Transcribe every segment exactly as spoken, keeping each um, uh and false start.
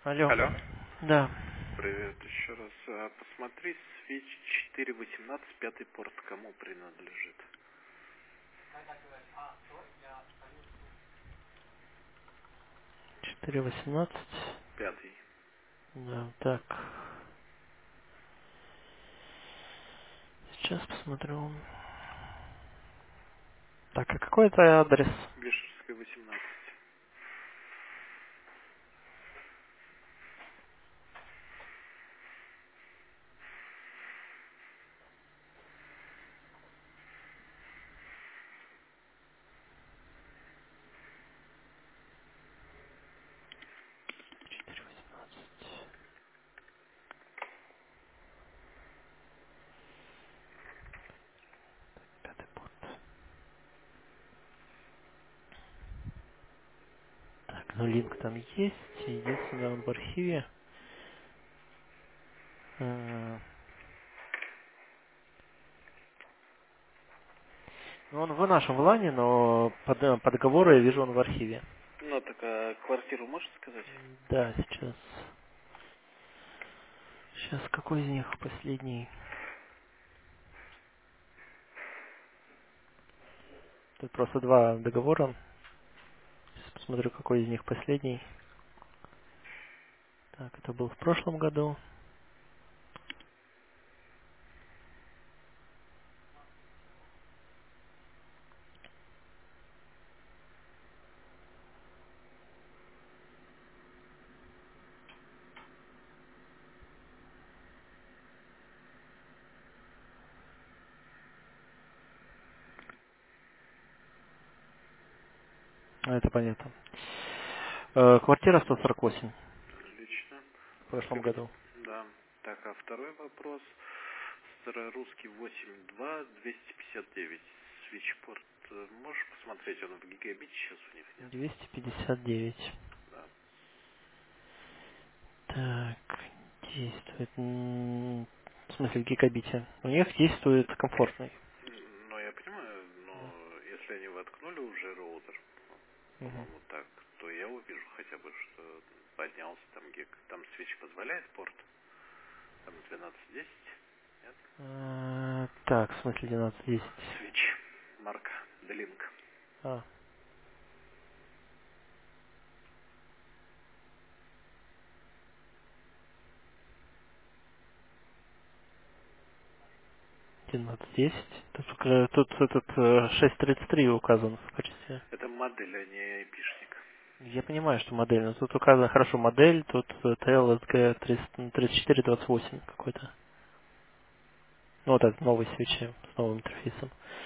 Алло. Алло. Да. Привет еще раз. А, Посмотри, свич четыре восемнадцать, пятый порт, кому принадлежит? четыре восемнадцать. Пятый. Да, так. Сейчас посмотрю. Так, а какой это адрес? Бешевская восемнадцать. четыре восемнадцать. Пятый порт. Так, ну линк там есть. Единственное, он в архиве. Э, Ну, он в нашем лане, но по, д- по договору я вижу, он в архиве. Ну, так а квартиру можешь сказать? Да, сейчас. Сейчас какой из них последний? Тут просто два договора. Сейчас посмотрю, какой из них последний. Так, это был в прошлом году. А, это понятно. Э, квартира сто сорок восемь Отлично. в прошлом Скажи, году. да. Так, а второй вопрос. Старорусский восемь два двести пятьдесят девять. Свичпорт. э, Можешь посмотреть, он в гигабите сейчас у них нет? двести пятьдесят девять. Да. Так, действует. м, В смысле, в гигабите. У них действует комфортный. М, Ну, я понимаю, Да. но если они воткнули уже роутер, Мгм. по-моему, так, то я увижу хотя бы, что поднялся там гиг. Там свич позволяет порт? Там двенадцать десять? Нет? А, так, в смысле двенадцать десять. Свич. Марка. Делинк. А, двенадцать десять. Тут, э, тут этот э, шесть тридцать три указан в качестве. Это модель, а не айпишник. Я понимаю, что модель, но тут указана хорошо модель, тут э, ти эл эс джи тридцать четыре двадцать восемь какой-то. Ну, вот этот новый свечи с новым интерфейсом,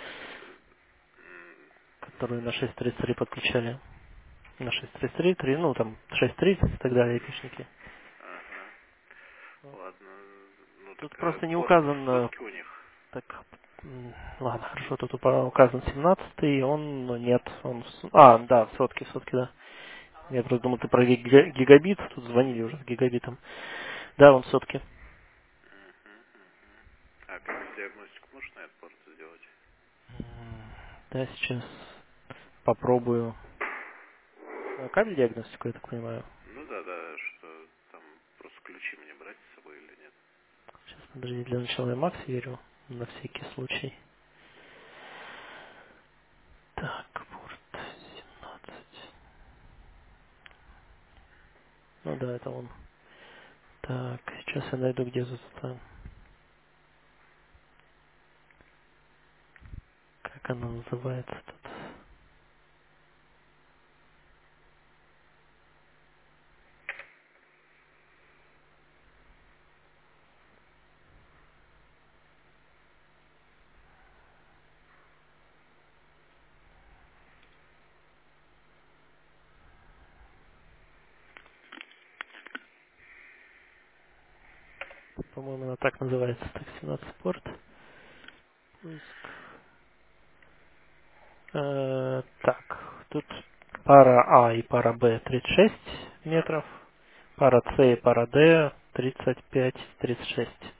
М, который на шесть тридцать три подключали. На шесть тридцать три, три, ну там шесть тридцать и так далее, эпишники. Ага. Ладно. Ну Тут так а просто не порт указан, э, сотки у них. так, м, ладно, хорошо, тут упа- указан семнадцатый, он, ну, нет, он, в с- а, да, в сотке, в сотке, да. Я просто думал, ты про гига- гигабит, тут звонили уже с гигабитом. Да, он в сотке. Мгм, мгм. А кабель диагностику можешь на этот порт сделать? М, Да, сейчас попробую. Э, Кабель диагностику, я так понимаю. Ну да, да, что там просто ключи мне брать с собой или нет? Сейчас, подожди, для начала я Макс верю, на всякий случай. Так, порт семнадцать. Ну да, это он. Так, сейчас я найду, где тут это, как она называется тут. По-моему, она так называется. Так, семнадцать порт. Поиск. Э, так, тут пара А и пара Б тридцать шесть Ага. метров. Пара С и пара Д тридцать пять тридцать шесть.